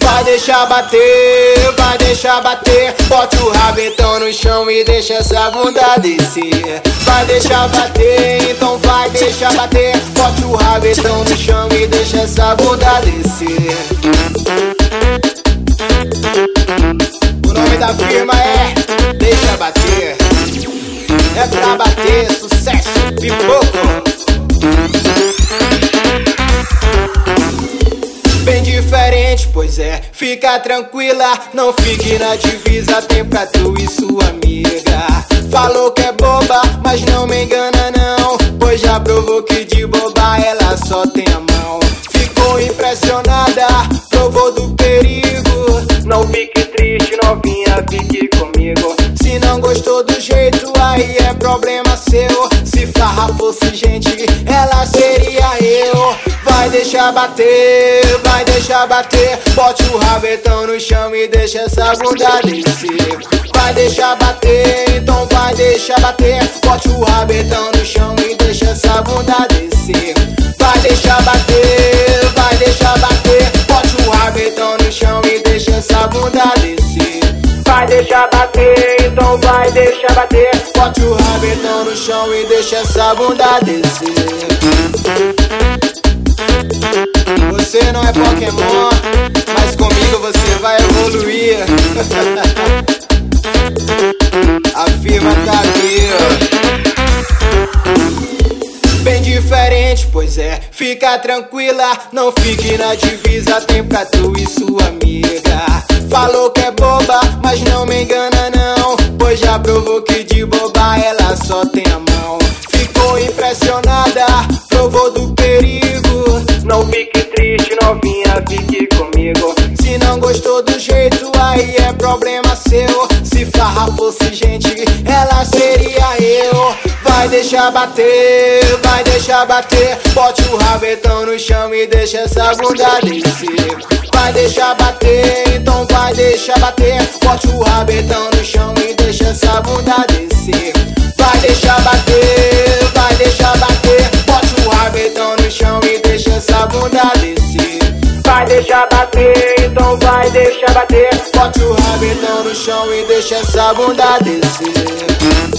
Vai deixar bater, vai deixar bater. Bote o rabetão no chão e deixa essa bunda descer. Vai deixar bater, então vai deixar bater. Bote o rabetão no chão e deixa essa bunda descer. O nome da firma é Deixa Bater. É pra bater, sucesso, pipoco. Bem diferente, pois é, fica tranquila. Não fique na divisa, tem pra tu e sua amiga. Falou que é boba, mas não me engana não, pois já provou que de boba ela só tem a mão. Ficou impressionada, provou do perigo. Não fique triste, novinha, fique comigo. Se não gostou do jeito, aí é problema seu. Se farra fosse gente, ela seria eu. Vai deixar bater, vai deixar bater. Bote o rabetão no chão e deixa essa bunda descer. Vai deixar bater, então vai deixar bater. Bote o rabetão no chão e deixa essa bunda descer. Vai deixar bater, vai deixar bater. Bote o rabetão no chão e deixa essa bunda descer. Vai deixar bater, então vai deixar bater. Bote o rabetão no chão e deixa essa bunda descer. Você não é Pokémon, mas comigo você vai evoluir. A firma tá aqui, bem diferente, pois é, fica tranquila. Não fique na divisa, tem pra tu e sua amiga. Falou que é boba, mas não me engana não, pois já provou que de boba ela só tem a mão. Ficou impressionada, provou do perigo. Não fique triste, novinha, fique comigo. Se não gostou do jeito, aí é problema seu. Se farra fosse gente, ela seria eu. Vai deixar bater, vai deixar bater. Bote o rabetão no chão e deixa essa bunda descer. Vai deixar bater, então vai deixar bater. Bote o rabetão no chão e deixa essa bunda descer. Vai deixar bater, vai deixar bater. Bote o rabetão no chão e deixa essa bunda descer. Vai deixar bater, então vai deixar bater. Bote o rabetão no chão e deixa essa bunda descer.